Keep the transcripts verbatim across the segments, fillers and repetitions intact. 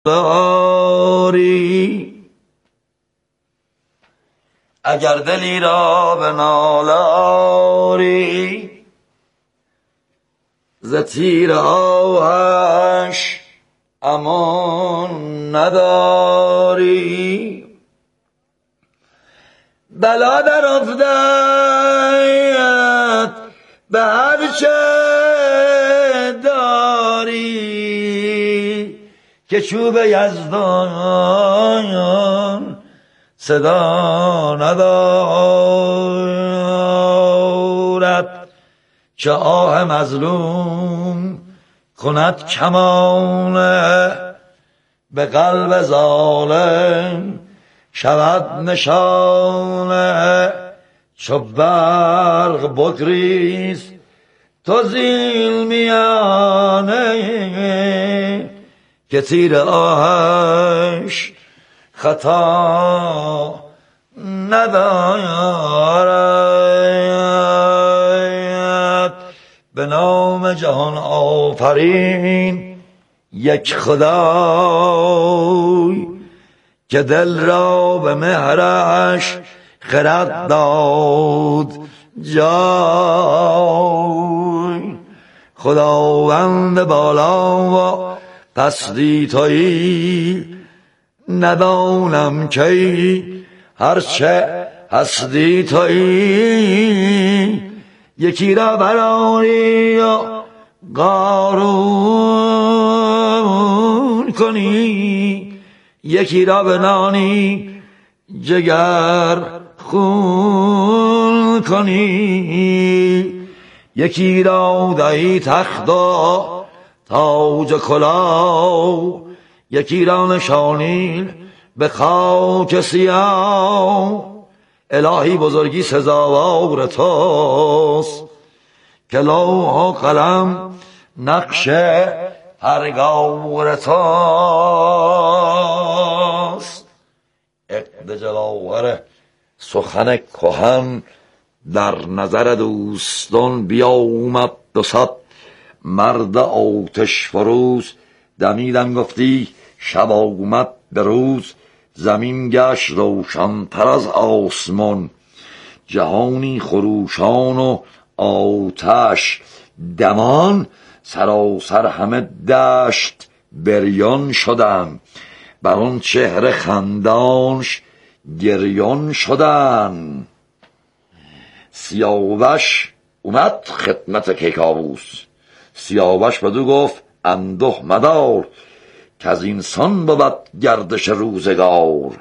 داری اگر دلی را به نالاری ز تیر آهش امان نداری بلا در افتد به هر چه داری که چوب یزدان صدا ندارد چه آه مظلوم کند کمانه به قلب ظالم شود نشانه چو برق بگریز تو زین میانه که تیر آهش خطا ندارد. به نام جهان آفرین یک خدای که دل را به مهرش خرد داد جای. خداوند بالا و پستی تویی ندانم کی هرچه هستی تویی یکی را براری و قارون کنی یکی را بنانی جگر خون کنی یکی را دهی تخت و تاج کلاه یکی را نشانی به خاک سیاه. الهی بزرگی سزاوار توست که لوح و قلم نقش هر گور توست. عقد جلاور سخن کهن در نظر دوستان بیامد دو صد مرد آتش فروز دمیدن گفتی شب آمد به روز. زمین گشت روشن‌تر از آسمان جهانی خروشان و آتش دمان سراسر همه دشت بریان شدن بر آن چهره خندانش گریان شدن. سیاوش اومد خدمت کیکاووس سیاوش بدو گفت اندوه مدار که از اینسان بود گردش روزگار.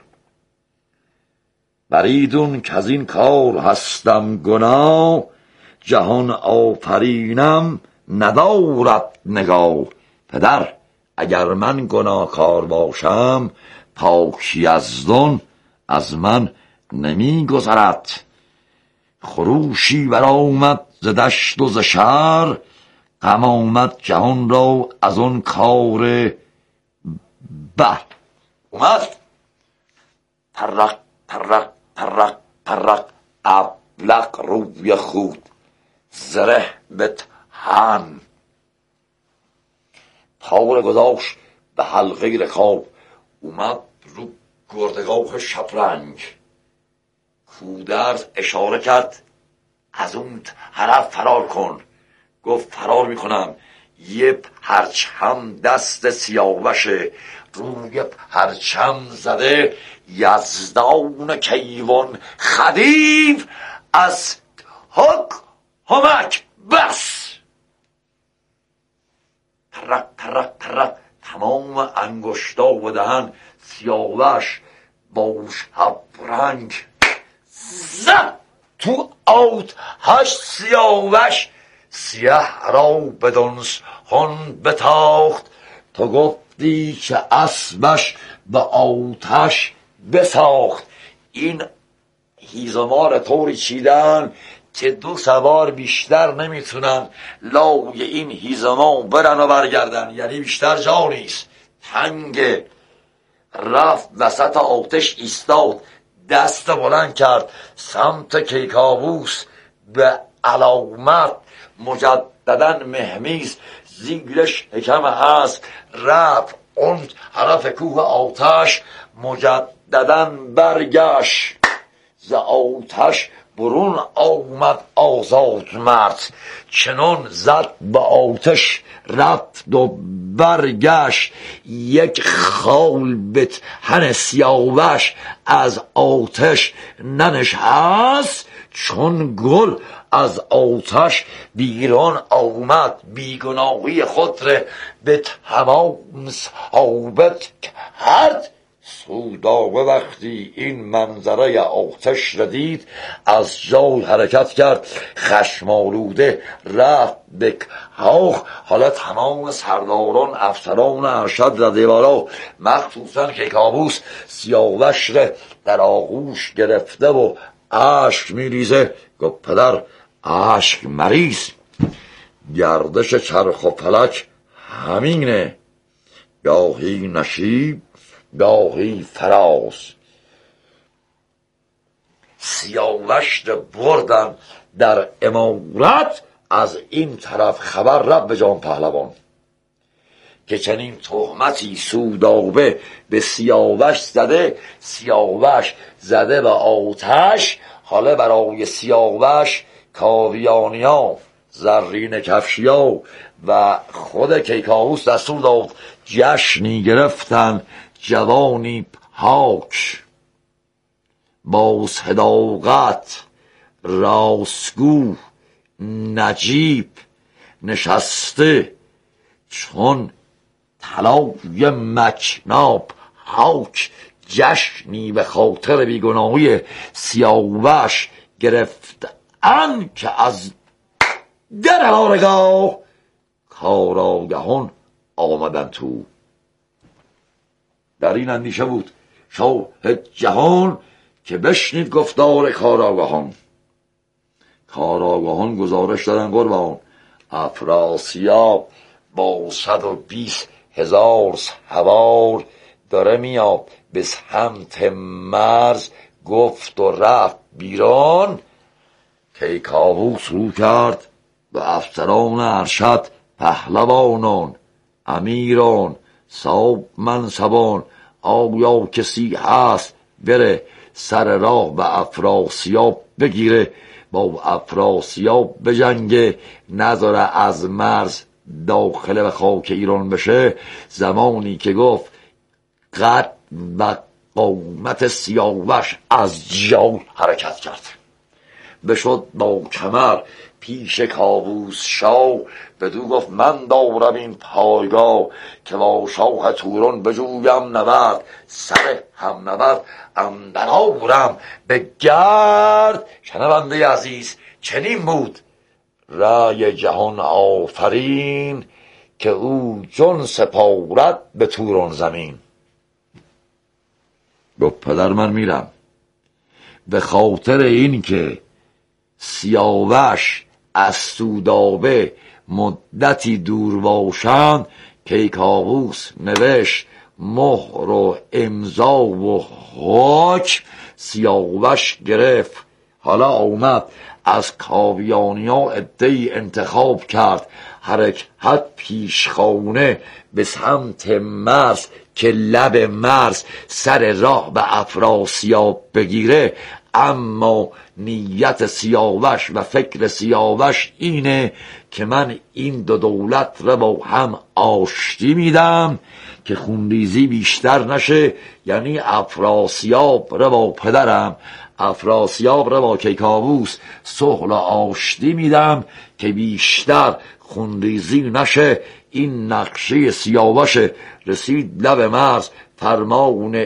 بریدون که از این کار هستم گناه جهان آفرینم ندارد نگاه. پدر اگر من گناهکار باشم پاک یزدان از من نمی گذرد. خروشی برآمد ز دشت و ز شهر غم آمد جهان را از آن کار بر. اومد ترق ترق ترق ترق ابلق روی خود زره به تن تار گذاشت به حلقه رکاب اومد رو گردگاه شبرنگ. کودرز اشاره کرد از اون طرف فرار کن. گفت فرار میکنم. یه پرچم دست سیاوشه روی پرچم زده یزدان کیوان خدیو از حق همک بس. ترق ترق ترق تمام انگشتا و دهن سیاوش با شبرنگ زد تو آتش. سیاوش سیه را بدانس هن بتاخت تو گفتی که اسبش به آتش بساخت. این هیزمار طوری چیدن که دو سوار بیشتر نمیتونن لای این هیزمان برن و برگردن، یعنی بیشتر جا نیست. تنگ رفت وسط آتش ایستاد دست بلند کرد سمت کیکاووس به علامت مجددن مهمیز زیرش حکم هست رفت اون طرف کوه آتش مجدداً برگشت. ز آتش برون آمد آزاد مرد، چنان زد به آتش رفت و برگشت. یک خال به تن سیاوش از آتش ننشست، چون گل از آتش بیرون آمد. بیگناهی خود را به تمام ثابت کرد. سودابه وقتی این منظره آتش را دید، از جای حرکت کرد، خشم آلوده رفت به کاخ. حالا تمام سرداران افسران ارشد رده بالا، مخصوصا کیکاووس، سیاوش را در آغوش گرفته و اشک میریزه. گفت پدر اشک مریز، گردش چرخ و فلک همینه، گاهی نشیب گاهی فراز. سیاوش را بردن در امارت، از این طرف خبر رفت به جان پهلوان که چنین تهمتی سودابه به سیاوش زده. سیاوش زده به آتش. حالا برای سیاوش کاویانیا، زرین کفشیا و خود کیکاووس دستور داد جشنی گرفتن. جوانی پاک با صداقت، راستگو، نجیب، نشسته چون طلای مکناب حاک. جشنی به خاطر بیگناهی سیاوش گرفتن که از در بارگاه کارآگهان آمدن تو. در این اندیشه بود شاه جهان که بشنید گفتار کارآگهان. کارآگهان گزارش دادن قربان، افراسیاب با صد و بیست هزار سوار داره میاد به سمت مرز. گفت و رفت بیرون. کیکاووس رو کرد به افسران ارشد، پهلوانان، امیران، صاحب منصبان، آیا کسی هست بره سر راه به افراسیاب بگیره، با افراسیاب بجنگه، نذاره از مرز داخل به خاک ایران بشه. زمانی که گفت قد و قامت سیاوش از جای حرکت کرد، بشد با کمر پیش کاووس شاه. بدو گفت من دارم این پایگاه، که با شاه توران بجویم نبرد. سر هم نبرد اندر آورم به گرد. شنونده عزیز، چنین بود رای جهان آفرین، که او جان سپارد به توران زمین. گفت پدر من میرم، به خاطر این که سیاوش از سودابه مدتی دور باشند. کیکاووس نوشت مهر و امضا و حکم. سیاوش گرفت. حالا آمد از کاویانیا عده‌ای انتخاب کرد، حرکت پیشخانه به سمت مرز، که لب مرز سر راه به افراسیاب بگیره. اما نیت سیاوش و فکر سیاوش اینه که من این دو دولت را با هم آشتی میدم که خونریزی بیشتر نشه. یعنی افراسیاب را با پدرم، افراسیاب را با کیکاووس صلح آشتی میدم که بیشتر خونریزی نشه. این نقشه سیاوش. رسید لب مرز، فرمان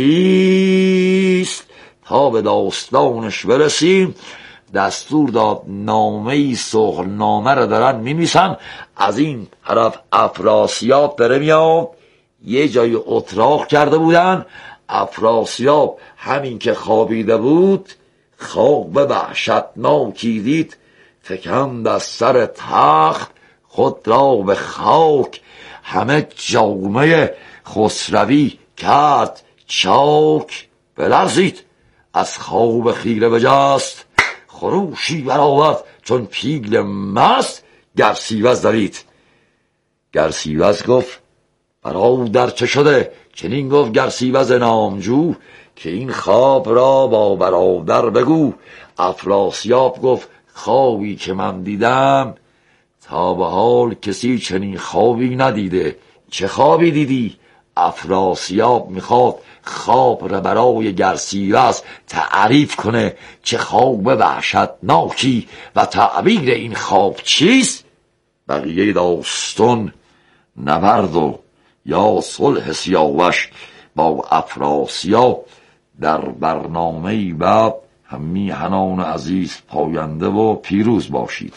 ایست تا به داستانش برسیم. دستور داد نامه‌ای صلح نامه را دارن می‌نویسن. از این طرف افراسیاب داره میاد. یه جای اتراق کرده بودن. افراسیاب همین که خوابیده بود، خواب وحشتناکی دید. فکند از سر تخت خود را به خاک. همه جامعه خسروی کرد چاک. بلرزید از خواب خیره بجست، خروشی برآورد چون پیل مست. گرسیوز دوید. گرسیوز گفت برادر چه شده؟ چنین گفت گرسیوز نامجو، که این خواب را با برادر بگو. افراسیاب گفت خوابی که من دیدم تا به حال کسی چنین خوابی ندیده. چه خوابی دیدی؟ افراسیاب میخواد خواب را برای گرسیوز تعریف کنه، چه خواب وحشتناکی و تعبیر این خواب چیست. بقیه داستان نبرد و یا صلح سیاوش با افراسیاب در برنامه بعد. هم میهنان عزیز پاینده و پیروز باشید.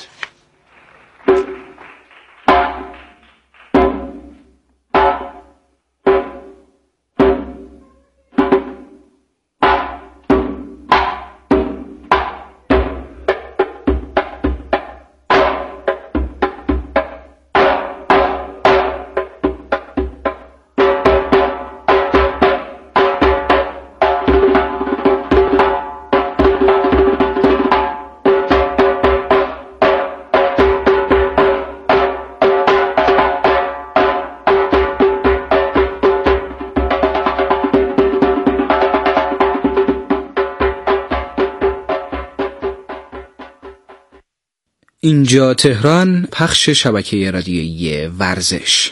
اینجا تهران، پخش شبکه رادیویی ورزش.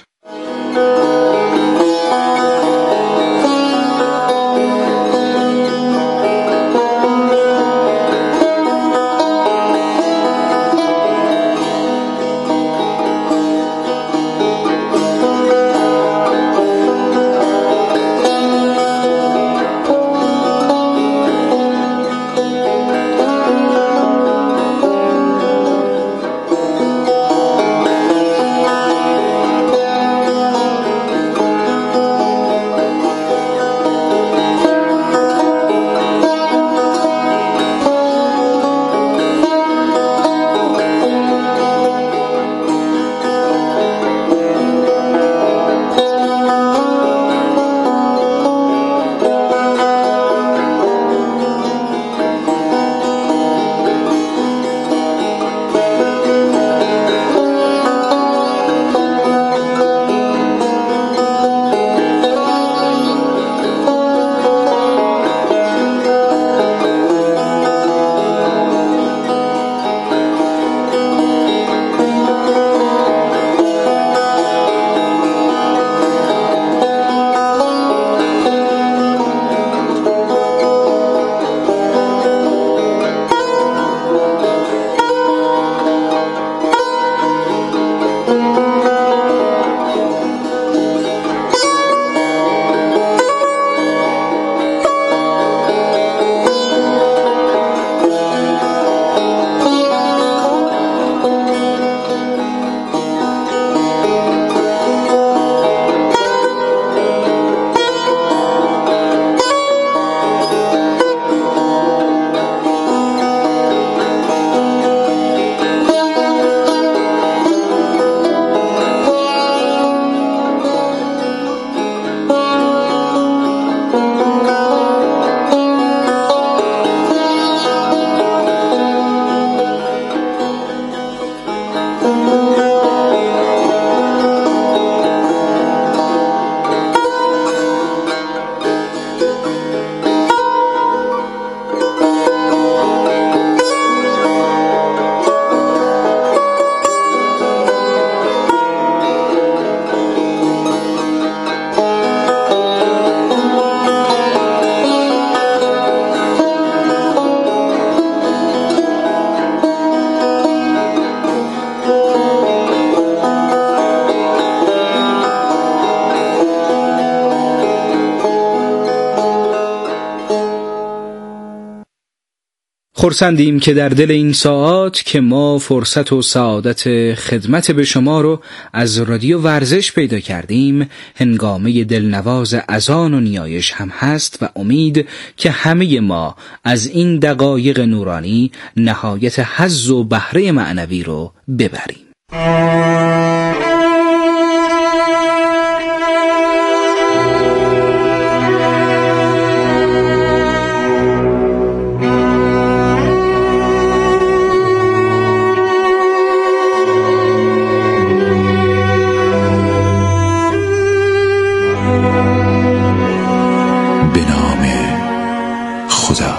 خرسندیم که در دل این ساعات که ما فرصت و سعادت خدمت به شما رو از رادیو ورزش پیدا کردیم، هنگامه دلنواز اذان و نیایش هم هست و امید که همه ما از این دقایق نورانی نهایت حظ و بهره معنوی رو ببریم. به نام خدا.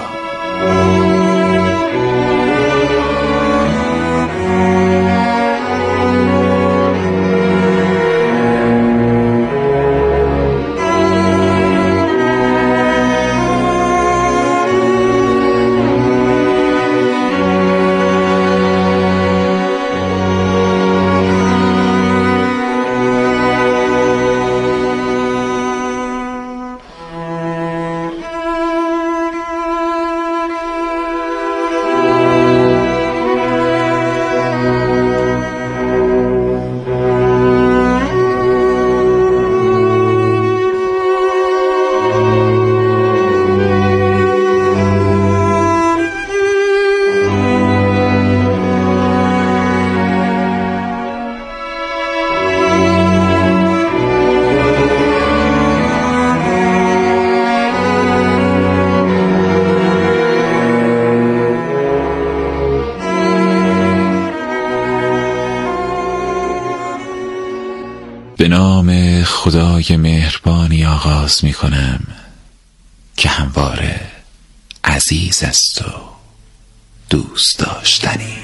به نام خدای مهربانی آغاز می کنم که همواره عزیز است و دوست داشتنی.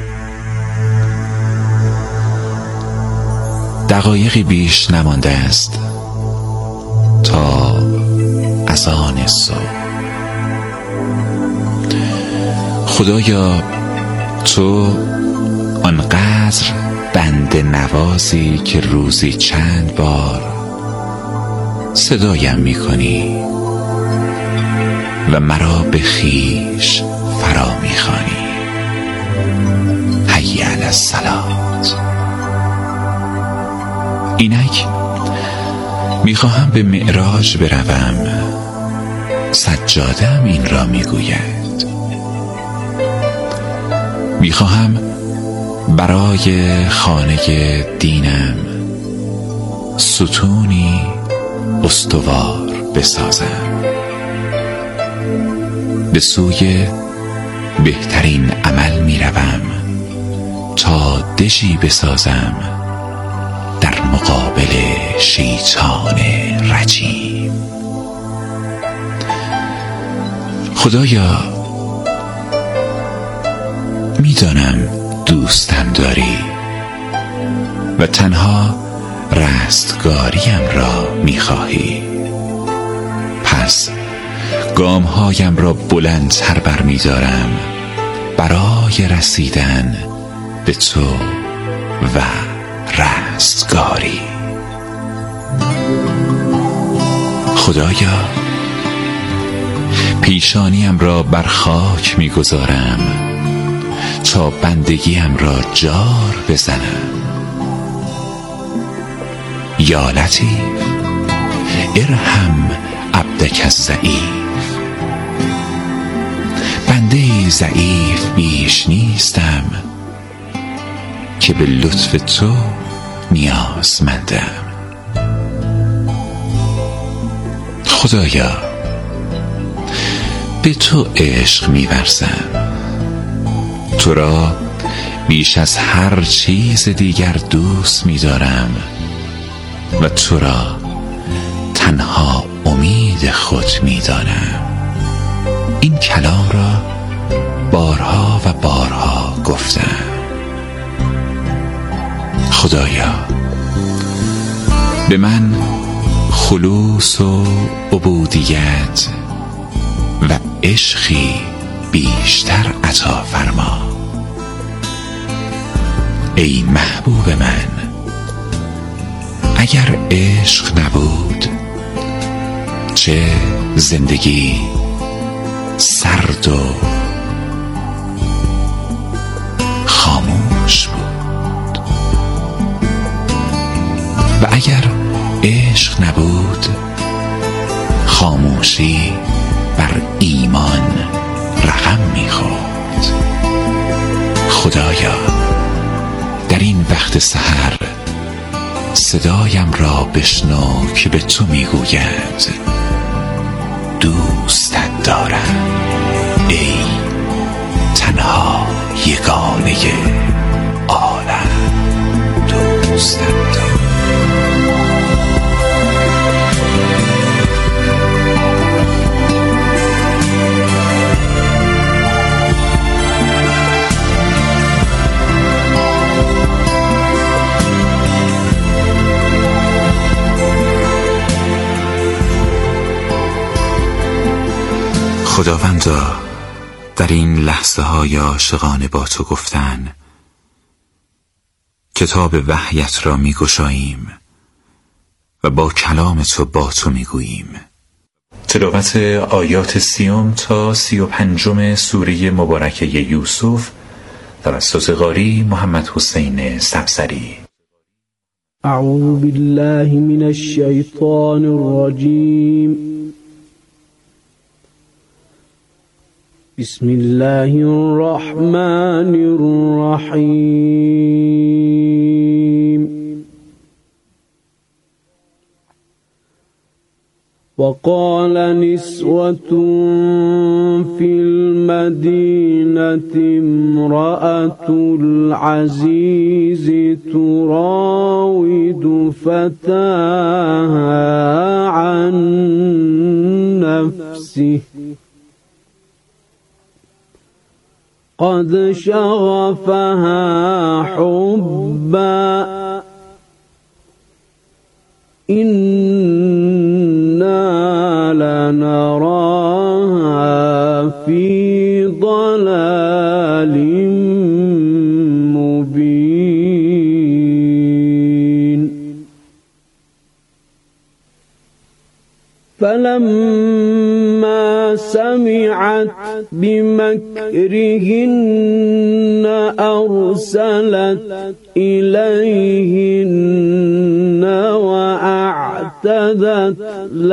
دقایقی بیش نمانده است تا اذان صبح. خدایا تو آنقدر بنده نوازی که روزی چند بار صدایم می کنی و مرا به خویش فرا می خوانی. حی علی الصلات. اینک می خواهم به معراج بروم. سجاده‌ام این را می گوید. می خواهم برای خانه دینم ستونی استوار بسازم. به سوی بهترین عمل می روم تا دژی بسازم در مقابل شیطان رجیم. خدایا می دانم دوستم داری و تنها رستگاریم را می‌خواهی. پس گام‌هایم را بلندتر برمی‌دارم برای رسیدن به تو و رستگاری. خدایا پیشانیم را بر خاک می‌گذارم تا بندگیم را جار بزنم. یا لطیف ارحم عبدک الضعیف. بنده ضعیف بیش نیستم که به لطف تو نیازمندم. خدایا به تو عشق می‌ورزم. تو را بیش از هر چیز دیگر دوست می‌دارم و تو را تنها امید خود می‌دانم. این کلام را بارها و بارها گفتم. خدایا به من خلوص و عبودیت و عشقی بیشتر عطا فرما. ای محبوب من، اگر عشق نبود چه زندگی سرد و خاموش بود، و اگر عشق نبود خاموشی بر ایمان رقم می‌خورد. خدایا در این وقت سحر صدایم را بشنو که به تو میگوید دوستت دارم ای تنها یگانه عالم. دوستت دارم. خداوندا، در این لحظه های عاشقانه با تو گفتن کتاب وحیت را می گشاییم و با کلام تو با تو می گوییم. تلاوت آیات سیوم تا سی و پنجم سوره مبارکه یوسف توسط قاری محمد حسین سبزری. اعوذ بالله من الشیطان الرجیم. بسم الله الرحمن الرحیم. وقال نسوة في المدينة امرأة العزيز تراود فتاها عن نفسه قد شغفها حبا إنا لنراها في ضلال مبين. فلما سمعت بمكرهن أرسلت إليهن وأعتدت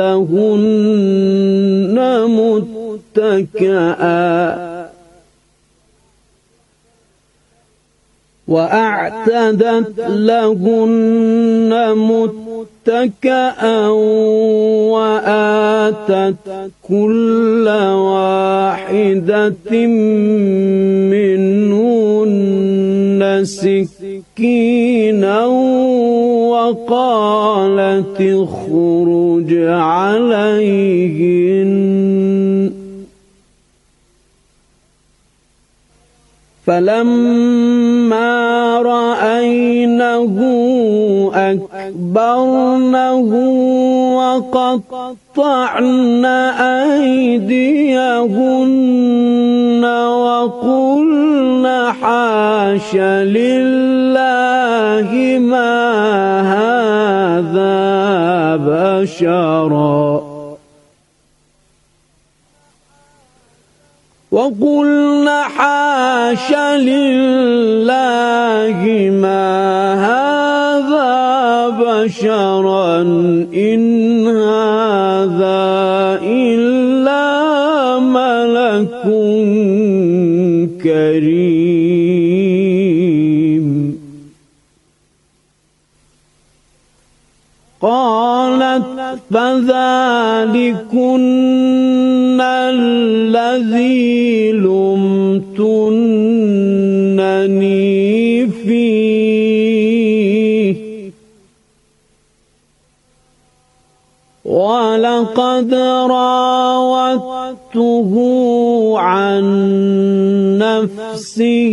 لهن متكئا وأعتدت لهن متكئا وآتت كل واحدة منهن سكينا وقالت اخرج عليهن. فلما رأينه أكبرنه وقطعن أيديهن وقلن حاش لله ما هذا بشرا وقلن حاش لله ما هذا بشرا إن هذا إلا ملك كريم. قالت فذلكن الذي لمتنني فيه ولقد راودته عن نفسه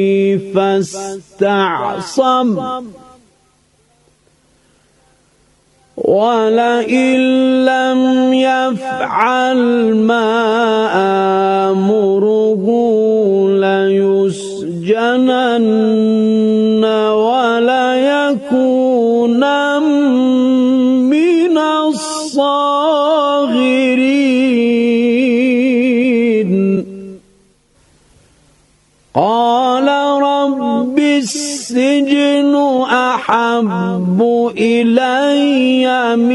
فاستعصم ولئن لم يفعل ما آمره ليسجنن وليكونا من الصاغرين. قال رب السجن أحب إلي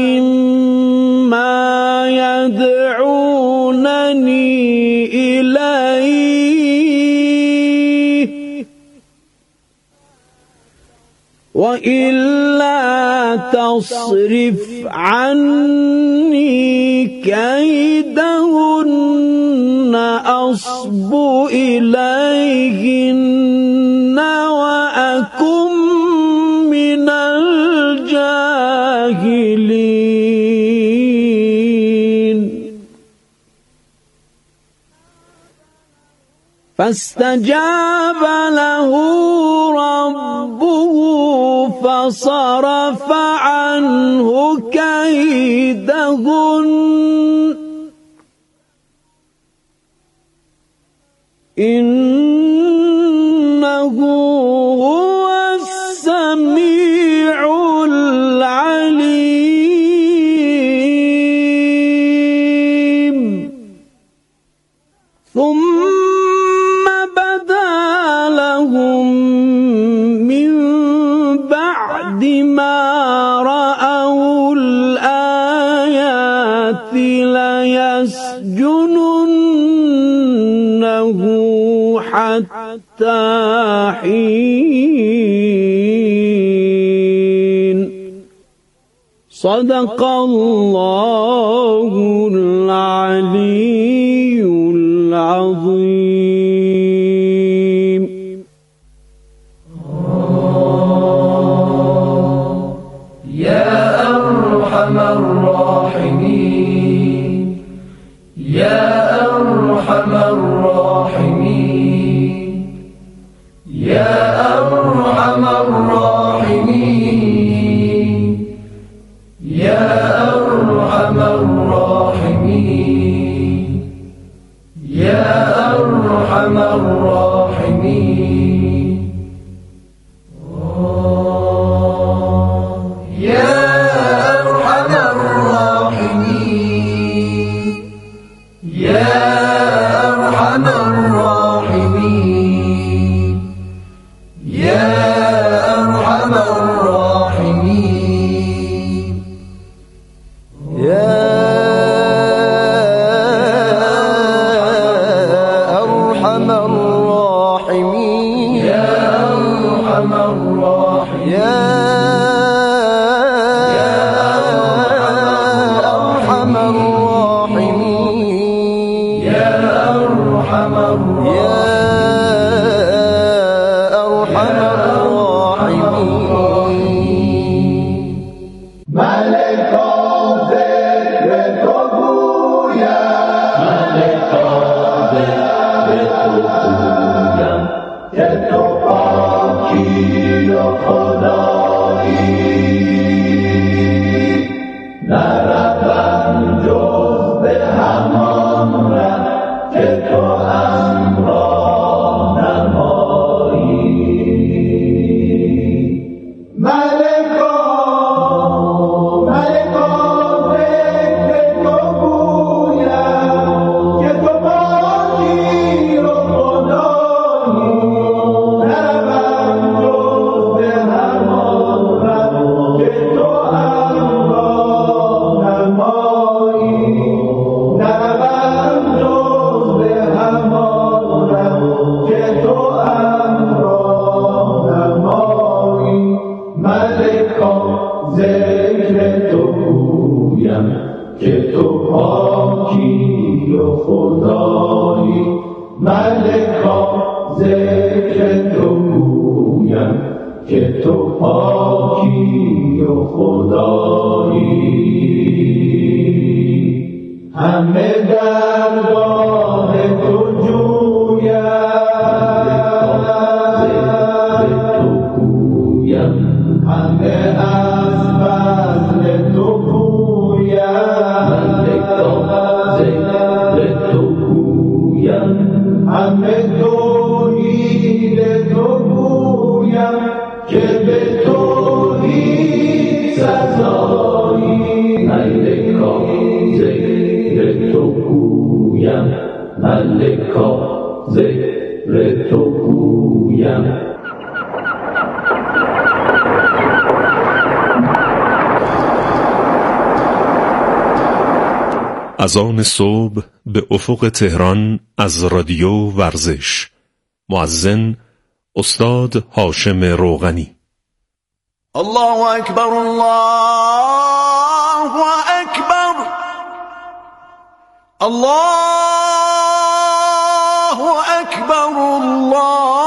مما يدعونني إليه وإلا تصرف عني كيدهن أصب إليهن وأكن من الجاهلين. فاستجاب له ربه فصرف عنه كيدهن إنه هو السميع العليم ثم بدا لهم من بعد ما رأوا الآيات ليسجننه حتى حين صدق الله العلي العظيم. يا أرحم الراحمين يا أرحم الراحمين يا أرحم الراحمين يا أرحم الراحمين يا أرحم الراحمين يا أرحم الراحمين يا أرحم الراحمين يا أرحم الراحمين يا أرحم الراحمين يا أرحم الراحمين يا أرحم الراحمين يا أرحم الراحمين ملکان ذکر تو گویم ملکان ذکر تو گویم که تو پاکی و خدایی نروم جز به همان ره که تو همراه نمایی ملکان ملکان ذکر تو گویم که تو پاکی و خدایی نروم جز به همان ره که تو همراه نمایی نروم جز به همان ره که تو همراه نمایی ملکان ذکر تو گویم که تو پاکی و خدایی ملکان ذکر تو گویم که تو پاکی و خدایی همه درگاه تو جویم تو گویم همه از فضل تو گویم ذکر تو گویم همه توحید تو گویم که به توحید سزایی ملکا ذکر تو گویم ملکا ذکر تو گویم. از آن صبح به افق تهران از رادیو ورزش. مؤذن استاد هاشم روغنی. الله اکبر الله اکبر الله اکبر الله